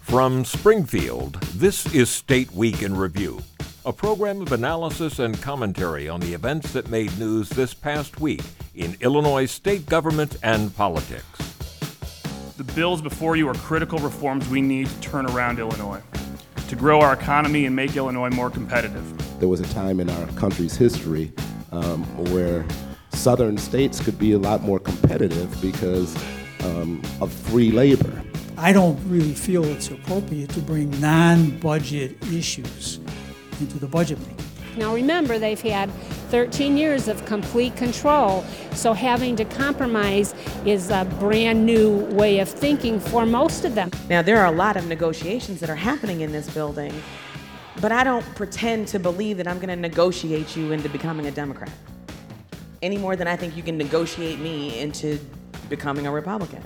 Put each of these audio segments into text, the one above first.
From Springfield, this is State Week in Review, a program of analysis and commentary on the events that made news this past week in Illinois state government and politics. The bills before you are critical reforms we need to turn around Illinois, to grow our economy and make Illinois more competitive. There was a time in our country's history where southern states could be a lot more competitive because of free labor. I don't really feel it's appropriate to bring non-budget issues into the budget making. Now remember, they've had 13 years of complete control, so having to compromise is a brand new way of thinking for most of them. Now, there are a lot of negotiations that are happening in this building, but I don't pretend to believe that I'm going to negotiate you into becoming a Democrat, any more than I think you can negotiate me into becoming a Republican.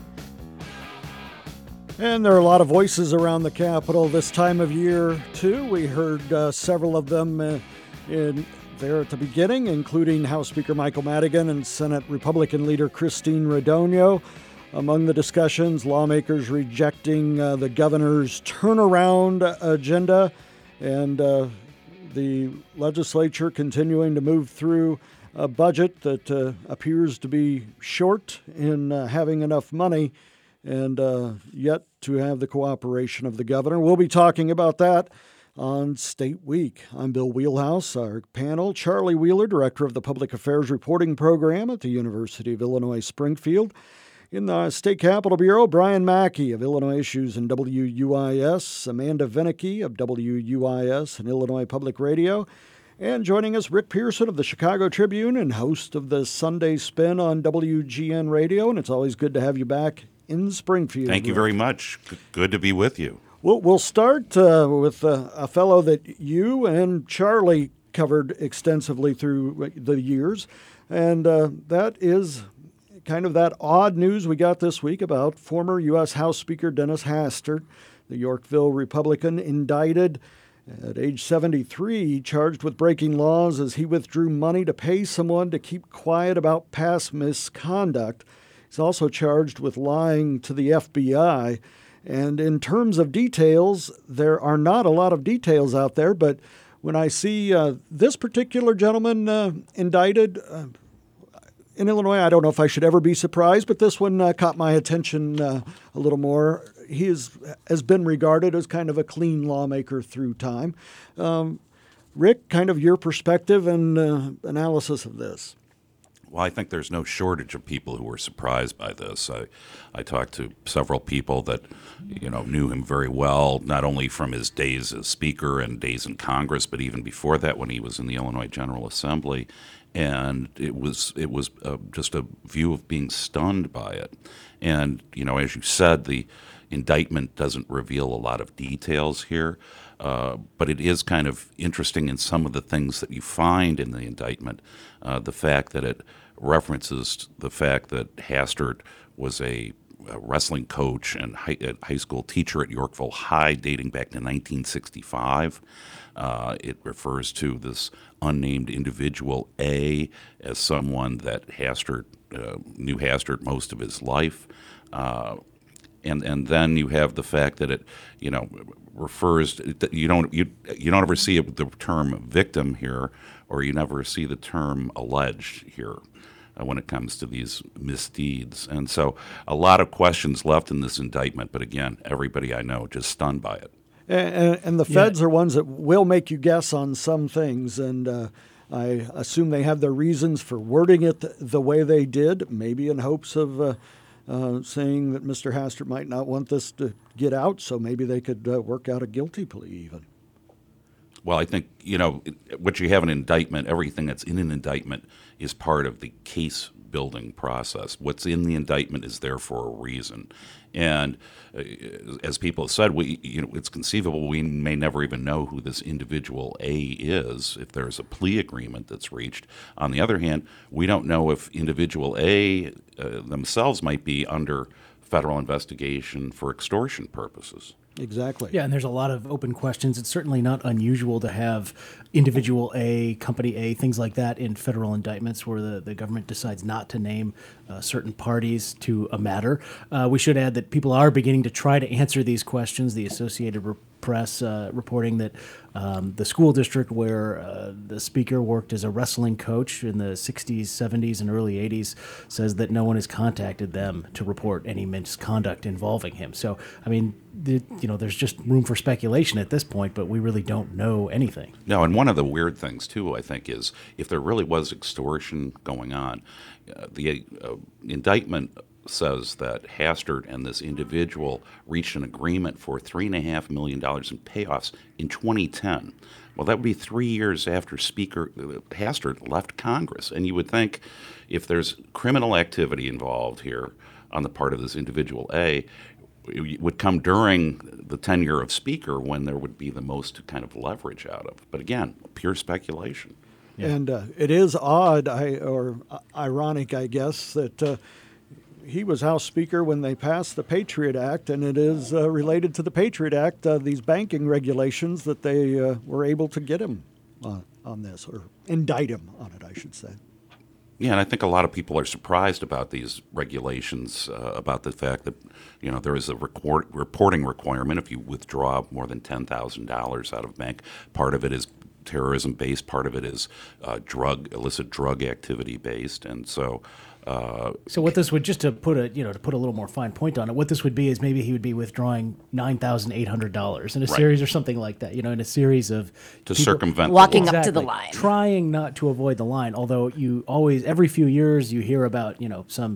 And there are a lot of voices around the Capitol this time of year, too. We heard several of them there at the beginning, including House Speaker Michael Madigan and Senate Republican leader Christine Radogno. Among the discussions, lawmakers rejecting the governor's turnaround agenda and the legislature continuing to move through a budget that appears to be short in having enough money and yet to have the cooperation of the governor. We'll be talking about that on State Week. I'm Bill Wheelhouse. Our panel, Charlie Wheeler, Director of the Public Affairs Reporting Program at the University of Illinois Springfield. In the State Capitol Bureau, Brian Mackey of Illinois Issues and WUIS, Amanda Vinicky of WUIS and Illinois Public Radio, and joining us, Rick Pearson of the Chicago Tribune and host of the Sunday Spin on WGN Radio. And it's always good to have you back in Springfield. Thank you very much. Good to be with you. We'll start with a fellow that you and Charlie covered extensively through the years, and that is kind of that odd news we got this week about former U.S. House Speaker Dennis Hastert, the Yorkville Republican, indicted at age 73, charged with breaking laws as he withdrew money to pay someone to keep quiet about past misconduct. He's also charged with lying to the FBI. And in terms of details, there are not a lot of details out there, but when I see this particular gentleman indicted in Illinois, I don't know if I should ever be surprised, but this one caught my attention a little more. He has been regarded as kind of a clean lawmaker through time. Rick, kind of your perspective and analysis of this. Well, I think there's no shortage of people who were surprised by this. I talked to several people that, knew him very well, not only from his days as Speaker and days in Congress, but even before that when he was in the Illinois General Assembly. And it was just a view of being stunned by it. And, as you said, the indictment doesn't reveal a lot of details here, but it is kind of interesting in some of the things that you find in the indictment. The fact that it references the fact that Hastert was a wrestling coach and high school teacher at Yorkville High dating back to 1965. It refers to this unnamed individual, A, as someone that Hastert knew Hastert most of his life. And then you have the fact that it, refers to, you don't ever see the term victim here, or you never see the term alleged here when it comes to these misdeeds. And so a lot of questions left in this indictment, but again, everybody I know just stunned by it. And the feds are ones that will make you guess on some things, and I assume they have their reasons for wording it the way they did, maybe in hopes of saying that Mr. Hastert might not want this to get out, so maybe they could work out a guilty plea even. Well, I think, what you have in an indictment, everything that's in an indictment is part of the case building process. What's in the indictment is there for a reason. And as people have said, it's conceivable we may never even know who this individual A is if there's a plea agreement that's reached. On the other hand, we don't know if individual A themselves might be under federal investigation for extortion purposes. Exactly. Yeah, and there's a lot of open questions. It's certainly not unusual to have individual A, company A, things like that in federal indictments where the government decides not to name certain parties to a matter. We should add that people are beginning to try to answer these questions. The Associated Press reporting that the school district where the speaker worked as a wrestling coach in the 60s, 70s, and early 80s says that no one has contacted them to report any misconduct involving him. So, I mean, there's just room for speculation at this point, but we really don't know anything. No, and one of the weird things, too, I think, is if there really was extortion going on, the indictment says that Hastert and this individual reached an agreement for $3.5 million in payoffs in 2010. Well, that would be 3 years after Speaker Hastert left Congress. And you would think if there's criminal activity involved here on the part of this individual A, it would come during the tenure of Speaker when there would be the most kind of leverage out of. But again, pure speculation. Yeah. And it is odd, or ironic, I guess, that he was House Speaker when they passed the Patriot Act, and it is related to the Patriot Act, these banking regulations, that they were able to get him on this, or indict him on it, I should say. Yeah, and I think a lot of people are surprised about these regulations, about the fact that, there is a reporting requirement if you withdraw more than $10,000 out of bank. Part of it is terrorism-based, part of it is illicit drug activity-based, and so... So what this would, just to put a little more fine point on it, what this would be is maybe he would be withdrawing $9,800 in a series or something like that, in a series of to circumvent walking up to the line, trying not to avoid the line. Although you always, every few years, you hear about some,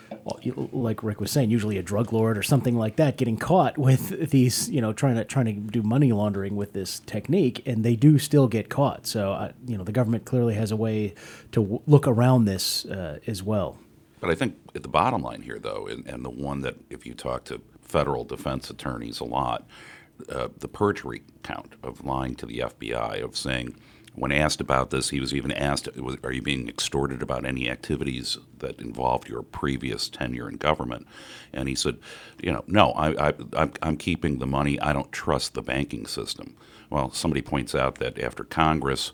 like Rick was saying, usually a drug lord or something like that getting caught with these, trying to do money laundering with this technique, and they do still get caught. So the government clearly has a way to look around this as well. But I think at the bottom line here, though, and the one that if you talk to federal defense attorneys a lot, the perjury count of lying to the FBI, of saying, when asked about this, he was even asked, are you being extorted about any activities that involved your previous tenure in government? And he said, no, I'm keeping the money. I don't trust the banking system. Well, somebody points out that after Congress,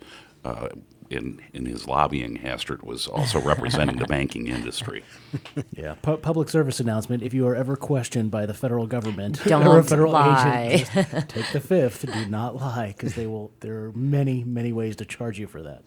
in his lobbying, Hastert was also representing the banking industry. Yeah, public service announcement: if you are ever questioned by the federal government don't or a federal lie. agent, just take the fifth. Do not lie, because they will. There are many, many ways to charge you for that.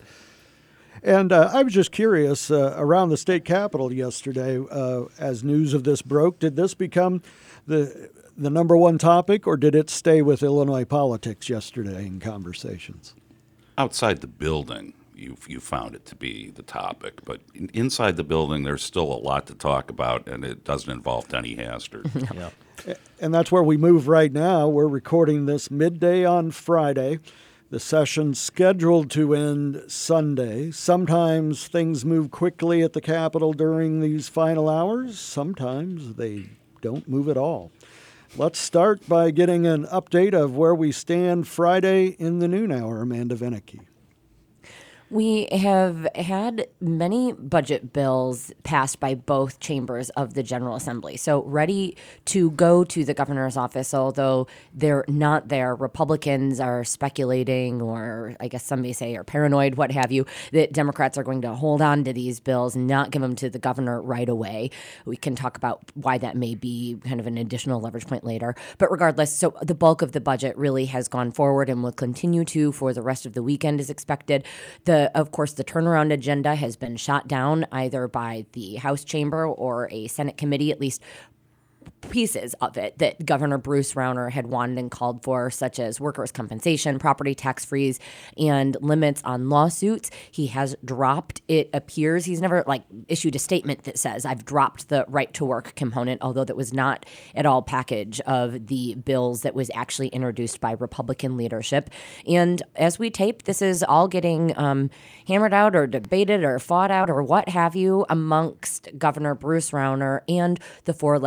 And I was just curious, around the state capitol yesterday, as news of this broke, did this become the number one topic, or did it stay with Illinois politics yesterday in conversations? Outside the building, you found it to be the topic, but inside the building, there's still a lot to talk about, and it doesn't involve Denny Hastert. Yeah. And that's where we move right now. We're recording this midday on Friday. The session's scheduled to end Sunday. Sometimes things move quickly at the Capitol during these final hours. Sometimes they don't move at all. Let's start by getting an update of where we stand Friday in the noon hour. Amanda Vinicky. We have had many budget bills passed by both chambers of the General Assembly, so ready to go to the governor's office, although they're not there. Republicans are speculating, or I guess some may say are paranoid, what have you, that Democrats are going to hold on to these bills and not give them to the governor right away. We can talk about why that may be kind of an additional leverage point later. But regardless, so the bulk of the budget really has gone forward and will continue to for the rest of the weekend is expected. Of course, the turnaround agenda has been shot down either by the House chamber or a Senate committee, at least pieces of it that Governor Bruce Rauner had wanted and called for, such as workers' compensation, property tax freeze, and limits on lawsuits. He has dropped, it appears, he's never issued a statement that says, I've dropped the right to work component, although that was not at all package of the bills that was actually introduced by Republican leadership. And as we tape, this is all getting hammered out or debated or fought out or what have you amongst Governor Bruce Rauner and the four legislative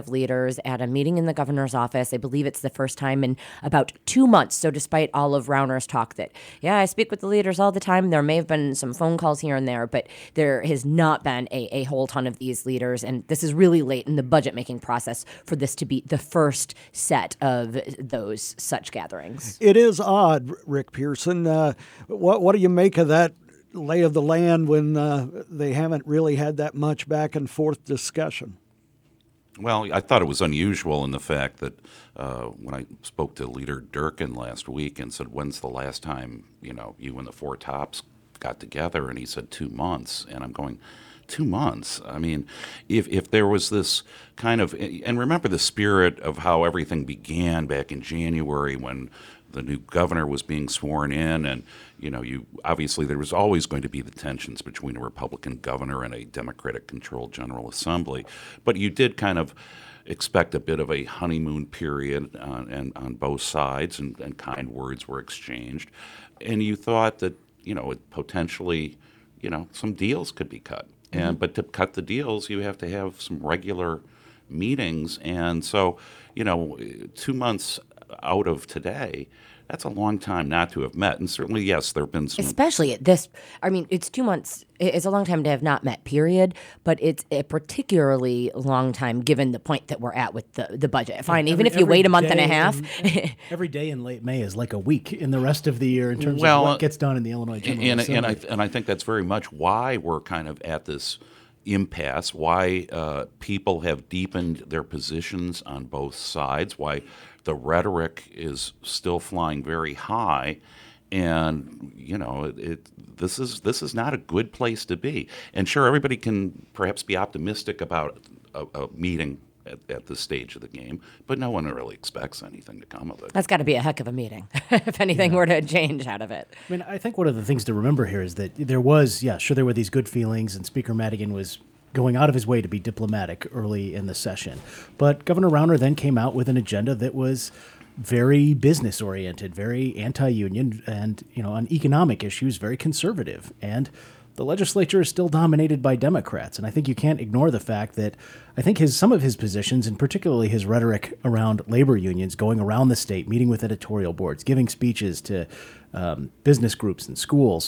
Democratic leaders at a meeting in the governor's office. I believe it's the first time in about 2 months. So despite all of Rauner's talk that, yeah, I speak with the leaders all the time, there may have been some phone calls here and there, but there has not been a whole ton of these leaders. And this is really late in the budget-making process for this to be the first set of those such gatherings. It is odd, Rick Pearson. What do you make of that lay of the land when they haven't really had that much back and forth discussion? Well, I thought it was unusual in the fact that when I spoke to Leader Durkin last week and said, when's the last time, you and the Four Tops got together? And he said 2 months. And I'm going, 2 months? I mean, if there was this kind of, and remember the spirit of how everything began back in January when the new governor was being sworn in, and obviously there was always going to be the tensions between a Republican governor and a Democratic-controlled General Assembly, but you did kind of expect a bit of a honeymoon period on both sides, and kind words were exchanged, and you thought that potentially some deals could be cut, but to cut the deals you have to have some regular meetings, and so 2 months out of today, that's a long time not to have met. And certainly, yes, there have been some... Especially at this... I mean, it's 2 months. It's a long time to have not met, period. But it's a particularly long time given the point that we're at with the budget. Fine, even if you wait a month and a half... Every day in late May is like a week in the rest of the year in terms of what gets done in the Illinois General Assembly. And I think that's very much why we're kind of at this impasse, why people have deepened their positions on both sides, why the rhetoric is still flying very high, and this is not a good place to be. And sure, everybody can perhaps be optimistic about a meeting at this stage of the game, but no one really expects anything to come of it. That's got to be a heck of a meeting, if anything were to change out of it. I mean, I think one of the things to remember here is that there were these good feelings, and Speaker Madigan was going out of his way to be diplomatic early in the session. But Governor Rauner then came out with an agenda that was very business-oriented, very anti-union, and, on economic issues, very conservative. And the legislature is still dominated by Democrats. And I think you can't ignore the fact that I think some of his positions, and particularly his rhetoric around labor unions, going around the state, meeting with editorial boards, giving speeches to business groups and schools,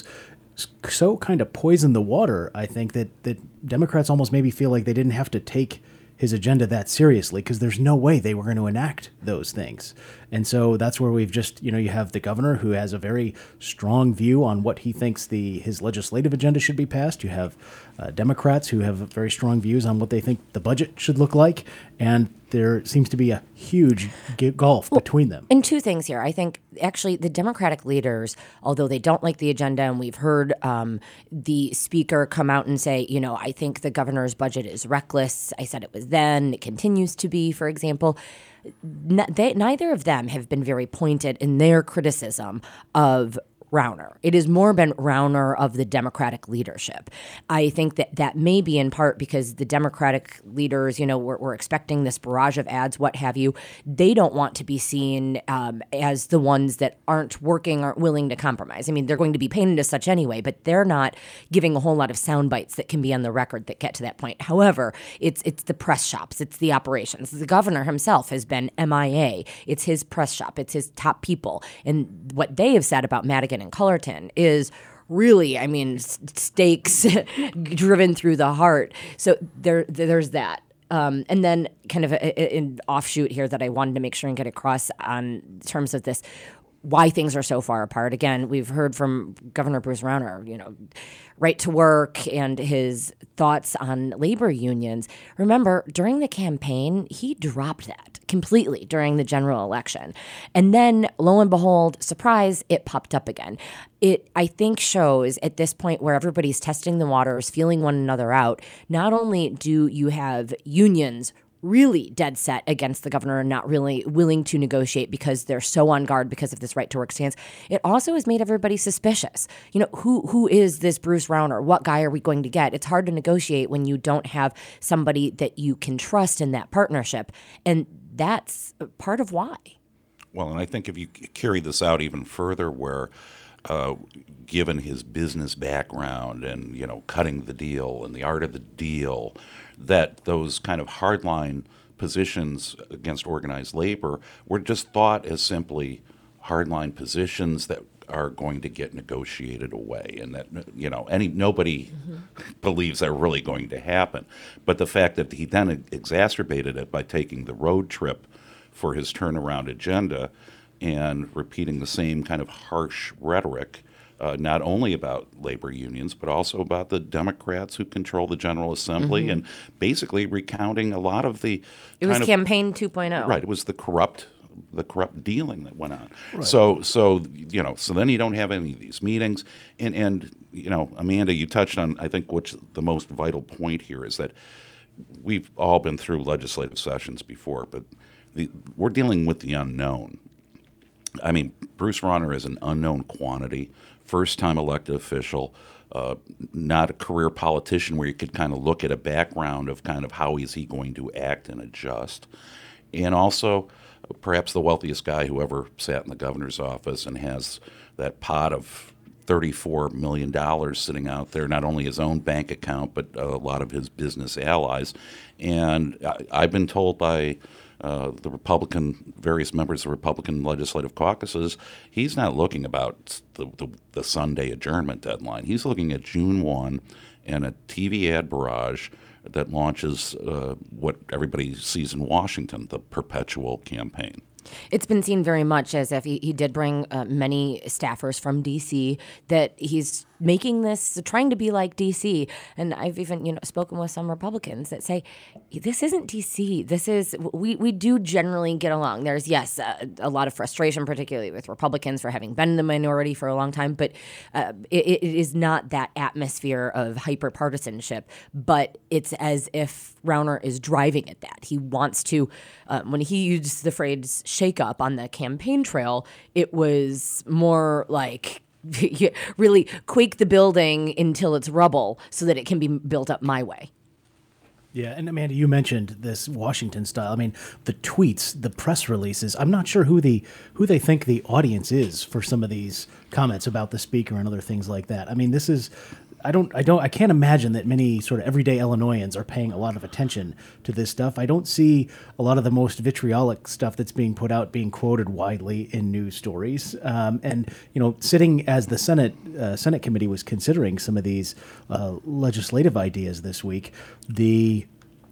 so kind of poisoned the water, I think, that Democrats almost maybe feel like they didn't have to take his agenda that seriously because there's no way they were going to enact those things. And so that's where we've just, you have the governor who has a very strong view on what he thinks his legislative agenda should be passed. You have Democrats who have very strong views on what they think the budget should look like. And there seems to be a huge gulf between them. And two things here. I think actually the Democratic leaders, although they don't like the agenda, and we've heard the speaker come out and say, I think the governor's budget is reckless. I said it was then. It continues to be, for example. Neither of them have been very pointed in their criticism of Rauner. It has more been Rauner of the Democratic leadership. I think that may be in part because the Democratic leaders, we're expecting this barrage of ads, what have you. They don't want to be seen as the ones that aren't working, aren't willing to compromise. I mean, they're going to be painted as such anyway, but they're not giving a whole lot of sound bites that can be on the record that get to that point. However, it's the press shops, it's the operations. The governor himself has been MIA. It's his press shop. It's his top people. And what they have said about Madigan and Cullerton is really, stakes driven through the heart. So there's that. And then kind of an offshoot here that I wanted to make sure and get across on terms of this, why things are so far apart. Again, we've heard from Governor Bruce Rauner, right to work and his thoughts on labor unions. Remember, during the campaign, he dropped that completely during the general election. And then, lo and behold, surprise, it popped up again. It, I think, shows at this point where everybody's testing the waters, feeling one another out, not only do you have unions really dead set against the governor and not really willing to negotiate because they're so on guard because of this right to work stance, it also has made everybody suspicious. Who is this Bruce Rauner? What guy are we going to get? It's hard to negotiate when you don't have somebody that you can trust in that partnership. And that's part of why. Well, and I think if you carry this out even further where given his business background and, cutting the deal and the art of the deal, that those kind of hardline positions against organized labor were just thought as simply hardline positions that are going to get negotiated away, and that nobody believes they're really going to happen. But the fact that he then exacerbated it by taking the road trip for his turnaround agenda and repeating the same kind of harsh rhetoric, not only about labor unions, but also about the Democrats who control the General Assembly, and basically recounting a lot of the It was campaign 2.0. Right. It was the corrupt dealing that went on. Right. So then you don't have any of these meetings. And Amanda, you touched on, I think, what's the most vital point here is that we've all been through legislative sessions before, but we're dealing with the unknown. I mean, Bruce Rauner is an unknown quantity, first-time elected official, not a career politician where you could kind of look at a background of kind of how is he going to act and adjust. And also, perhaps the wealthiest guy who ever sat in the governor's office and has that pot of $34 million sitting out there, not only his own bank account, but a lot of his business allies. And I've been told by various members of the Republican legislative caucuses, he's not looking about the Sunday adjournment deadline. He's looking at June 1 and a TV ad barrage that launches what everybody sees in Washington, the perpetual campaign. It's been seen very much as if he did bring many staffers from D.C., that he's making this, trying to be like D.C. And I've even, spoken with some Republicans that say, this isn't D.C. This is, we do generally get along. There's, yes, a lot of frustration, particularly with Republicans for having been in the minority for a long time, but it is not that atmosphere of hyper-partisanship, but it's as if Rauner is driving at that. He wants to, when he used the phrase shake up on the campaign trail, it was more like really quake the building until it's rubble so that it can be built up my way. Yeah, and Amanda, you mentioned this Washington style. I mean, the tweets, the press releases. I'm not sure who they think the audience is for some of these comments about the speaker and other things like that. I mean, this is. I can't imagine that many sort of everyday Illinoisans are paying a lot of attention to this stuff. I don't see a lot of the most vitriolic stuff that's being put out being quoted widely in news stories. And sitting as the Senate committee was considering some of these legislative ideas this week, the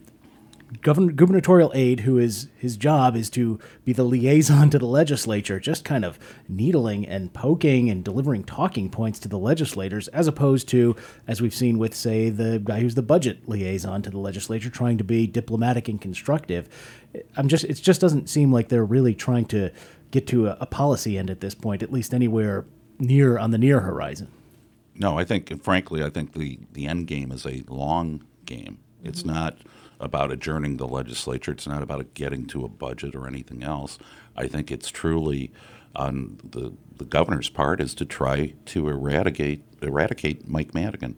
gubernatorial aide, who is his job is to be the liaison to the legislature, just kind of needling and poking and delivering talking points to the legislators, as opposed to, as we've seen with, say, the guy who's the budget liaison to the legislature, trying to be diplomatic and constructive. It just doesn't seem like they're really trying to get to a policy end at this point, at least anywhere on the near horizon. No, frankly, I think the end game is a long game. It's not about adjourning the legislature. It's not about getting to a budget or anything else. I think it's truly on the governor's part is to try to eradicate Mike Madigan.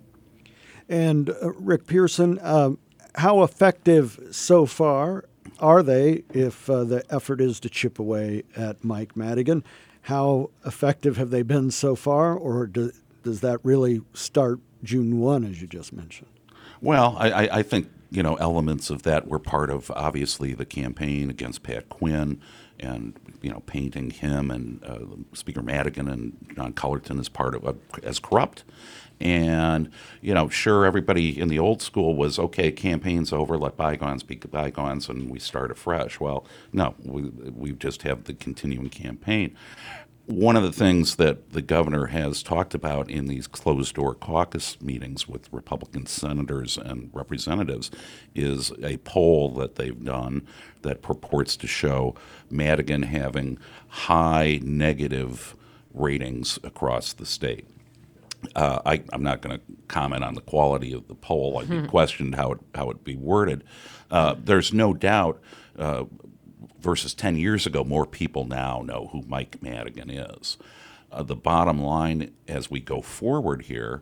And Rick Pearson, how effective so far are they if the effort is to chip away at Mike Madigan? How effective have they been so far, or does that really start June 1, as you just mentioned? Well, I think elements of that were part of, obviously, the campaign against Pat Quinn and, painting him and Speaker Madigan and John Cullerton as corrupt. And, sure, everybody in the old school was, okay, campaign's over, let bygones be bygones, and we start afresh. Well, no, we just have the continuing campaign. One of the things that the governor has talked about in these closed-door caucus meetings with Republican senators and representatives is a poll that they've done that purports to show Madigan having high negative ratings across the state. I'm not going to comment on the quality of the poll. I'd be questioned how it be worded. There's no doubt versus 10 years ago, more people now know who Mike Madigan is. The bottom line as we go forward here,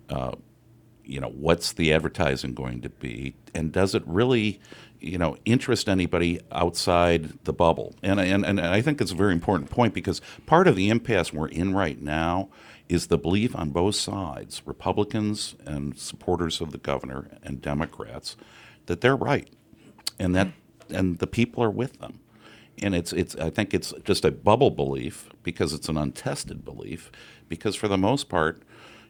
what's the advertising going to be? And does it really, interest anybody outside the bubble? And I think it's a very important point because part of the impasse we're in right now is the belief on both sides, Republicans and supporters of the governor and Democrats, that they're right. And that and the people are with them. And I think it's just a bubble belief because it's an untested belief. Because for the most part,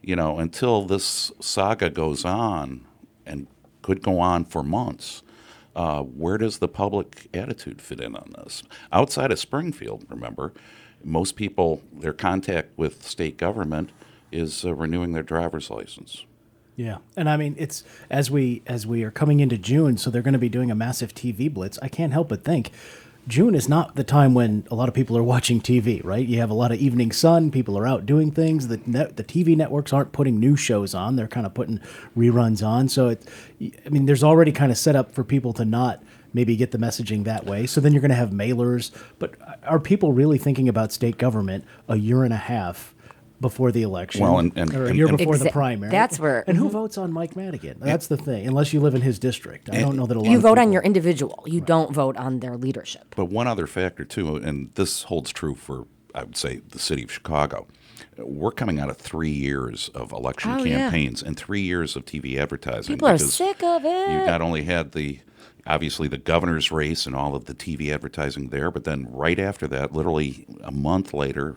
until this saga goes on, and could go on for months, where does the public attitude fit in on this? Outside of Springfield, remember, most people, their contact with state government is renewing their driver's license. Yeah, and I mean, it's as we are coming into June, so they're going to be doing a massive TV blitz. I can't help but think June is not the time when a lot of people are watching TV, right? You have a lot of evening sun, people are out doing things. The TV networks aren't putting new shows on; they're kind of putting reruns on. So, there's already kind of set up for people to not maybe get the messaging that way. So then you're going to have mailers. But are people really thinking about state government a year and a half before the election, or a year before the primary? That's where. And who votes on Mike Madigan? That's the thing. Unless you live in his district, I don't know that a lot. You of vote people, on your individual. You don't vote on their leadership. But one other factor too, and this holds true for, I would say, the city of Chicago. We're coming out of 3 years of election campaigns and 3 years of TV advertising. People are sick of it. You've not only had obviously the governor's race and all of the TV advertising there, but then right after that, literally a month later,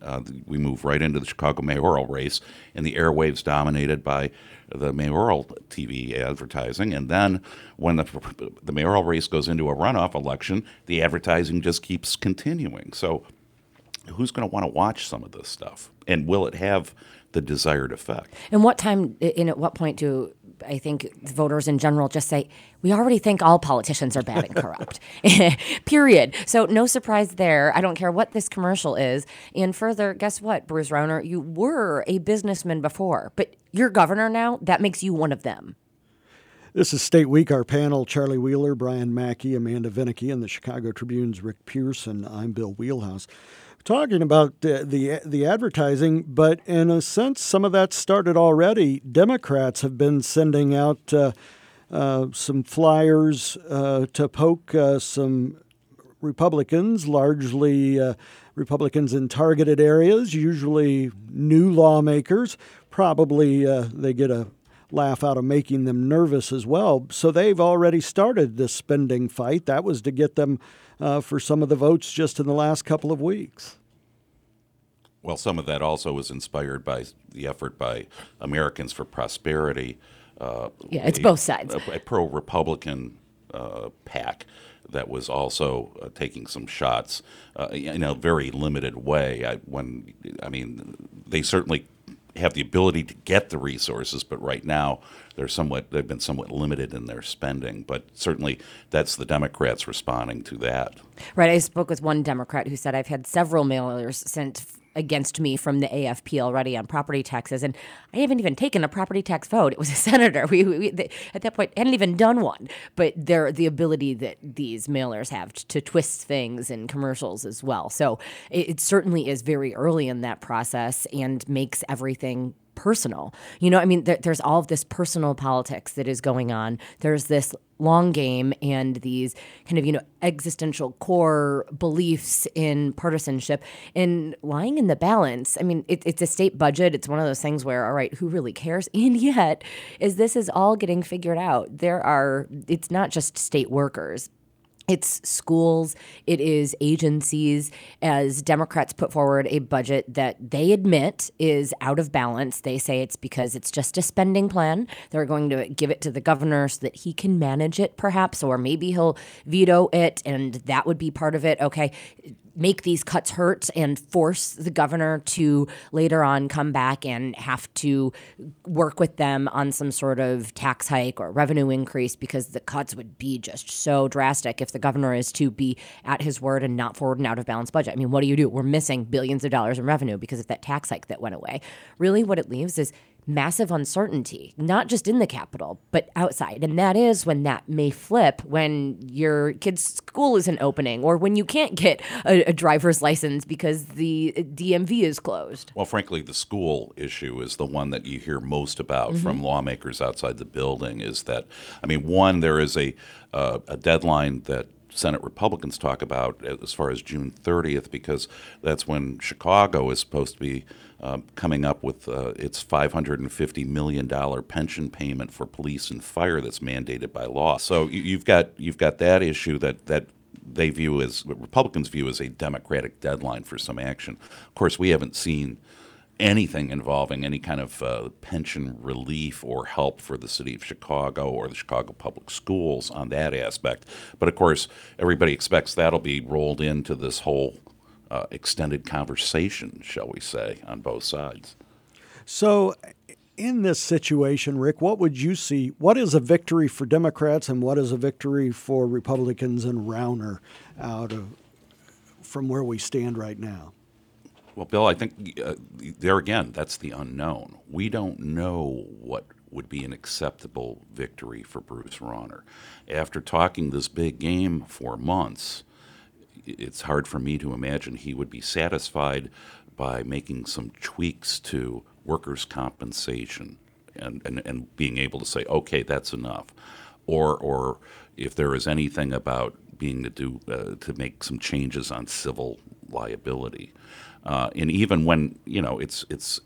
we move right into the Chicago mayoral race, and the airwaves dominated by the mayoral TV advertising. And then when the mayoral race goes into a runoff election, the advertising just keeps continuing. So who's going to want to watch some of this stuff? And will it have the desired effect? And what time, and at what point do I think voters in general just say, we already think all politicians are bad and corrupt, period. So no surprise there. I don't care what this commercial is. And further, guess what, Bruce Rauner? You were a businessman before, but you're governor now. That makes you one of them. This is State Week. Our panel, Charlie Wheeler, Brian Mackey, Amanda Vinicky, and the Chicago Tribune's Rick Pearson. I'm Bill Wheelhouse. Talking about the advertising, but in a sense, some of that started already. Democrats have been sending out some flyers to poke some Republicans, largely Republicans in targeted areas, usually new lawmakers. Probably they get a laugh out of making them nervous as well. So they've already started this spending fight. That was to get them for some of the votes just in the last couple of weeks. Well, some of that also was inspired by the effort by Americans for Prosperity. It's both sides. A pro-Republican PAC that was also taking some shots in a very limited way. They certainly have the ability to get the resources, but right now they've been somewhat limited in their spending. But certainly that's the Democrats responding to that. Right. I spoke with one Democrat who said, I've had several mailers sent against me from the AFP already on property taxes, and I haven't even taken a property tax vote. It was a senator. We at that point hadn't even done one. But the ability that these mailers have to twist things in commercials as well. So it certainly is very early in that process and makes everything personal. There's all of this personal politics that is going on. There's this long game and these kind of, existential core beliefs in partisanship and lying in the balance. It's a state budget. It's one of those things where, all right, who really cares? And yet, as this is all getting figured out, it's not just state workers. It's schools, it is agencies, as Democrats put forward a budget that they admit is out of balance. They say it's because it's just a spending plan. They're going to give it to the governor so that he can manage it perhaps, or maybe he'll veto it and that would be part of it. Okay, make these cuts hurt and force the governor to later on come back and have to work with them on some sort of tax hike or revenue increase, because the cuts would be just so drastic if the governor is to be at his word and not forward an out of balance budget. What do? We're missing billions of dollars in revenue because of that tax hike that went away. Really what it leaves is massive uncertainty, not just in the Capitol, but outside. And that is when that may flip, when your kid's school isn't opening or when you can't get a driver's license because the DMV is closed. Well, frankly, the school issue is the one that you hear most about from lawmakers outside the building. Is that, one, there is a deadline that Senate Republicans talk about as far as June 30th, because that's when Chicago is supposed to be coming up with its $550 million pension payment for police and fire that's mandated by law. So you've got that issue that they view as, Republicans view as a Democratic deadline for some action. Of course, we haven't seen anything involving any kind of pension relief or help for the city of Chicago or the Chicago Public Schools on that aspect. But of course, everybody expects that'll be rolled into this whole extended conversation, shall we say, on both sides. So in this situation, Rick, what would you see? What is a victory for Democrats and what is a victory for Republicans and Rauner from where we stand right now? Well, Bill, I think there again, that's the unknown. We don't know what would be an acceptable victory for Bruce Rauner. After talking this big game for months, it's hard for me to imagine he would be satisfied by making some tweaks to workers' compensation and being able to say, okay, that's enough. Or if there is anything about being to make some changes on civil liability. And even when, it's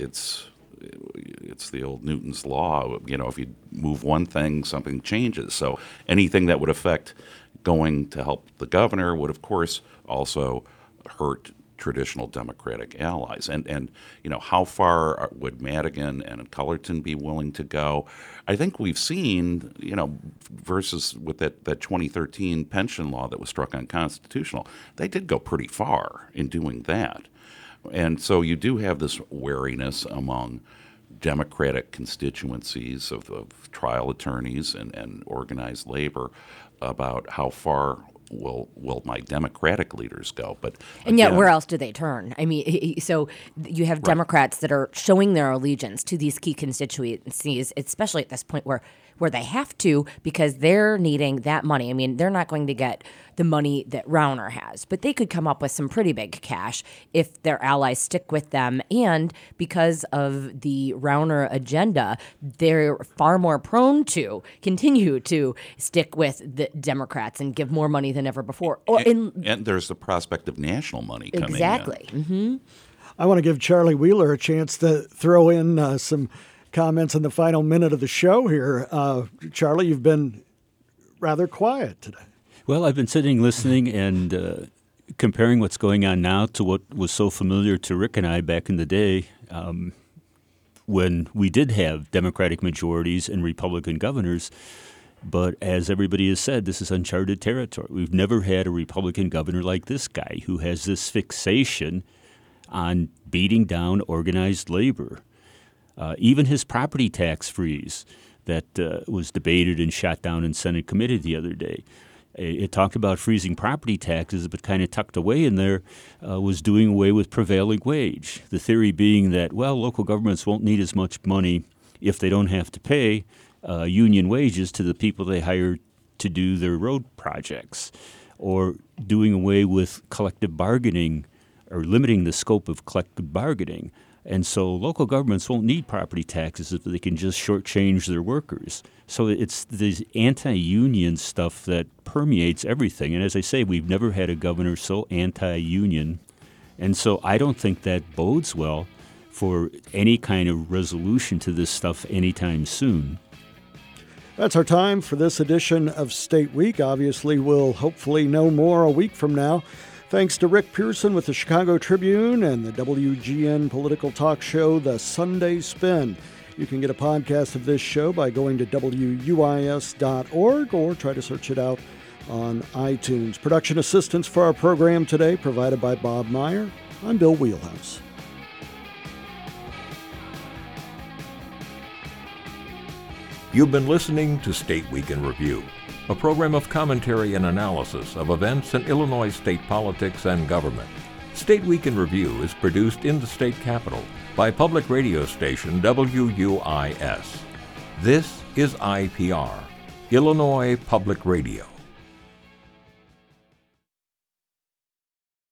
the old Newton's law, if you move one thing, something changes. So anything that would affect going to help the governor would, of course, also hurt traditional Democratic allies. And how far would Madigan and Cullerton be willing to go? I think we've seen, versus with that 2013 pension law that was struck unconstitutional, they did go pretty far in doing that. And so you do have this wariness among Democratic constituencies of trial attorneys and organized labor about how far will my Democratic leaders go. And yet, where else do they turn? I mean, so you have Democrats that are showing their allegiance to these key constituencies, especially at this point where they have to, because they're needing that money. I mean, they're not going to get the money that Rauner has, but they could come up with some pretty big cash if their allies stick with them. And because of the Rauner agenda, they're far more prone to continue to stick with the Democrats and give more money than ever before. And there's the prospect of national money coming in. Exactly. Mm-hmm. I want to give Charlie Wheeler a chance to throw in some comments in the final minute of the show here. Charlie, you've been rather quiet today. Well, I've been sitting, listening, and comparing what's going on now to what was so familiar to Rick and I back in the day when we did have Democratic majorities and Republican governors. But as everybody has said, this is uncharted territory. We've never had a Republican governor like this guy who has this fixation on beating down organized labor. Even his property tax freeze that was debated and shot down in Senate committee the other day. It talked about freezing property taxes, but kind of tucked away in there was doing away with prevailing wage. The theory being that, local governments won't need as much money if they don't have to pay union wages to the people they hire to do their road projects, or doing away with collective bargaining or limiting the scope of collective bargaining. And so local governments won't need property taxes if they can just shortchange their workers. So it's this anti-union stuff that permeates everything. And as I say, we've never had a governor so anti-union. And so I don't think that bodes well for any kind of resolution to this stuff anytime soon. That's our time for this edition of State Week. Obviously, we'll hopefully know more a week from now. Thanks to Rick Pearson with the Chicago Tribune and the WGN political talk show, The Sunday Spin. You can get a podcast of this show by going to WUIS.org or try to search it out on iTunes. Production assistance for our program today provided by Bob Meyer. I'm Bill Wheelhouse. You've been listening to State Week in Review, a program of commentary and analysis of events in Illinois state politics and government. State Week in Review is produced in the state capitol by public radio station WUIS. This is IPR, Illinois Public Radio.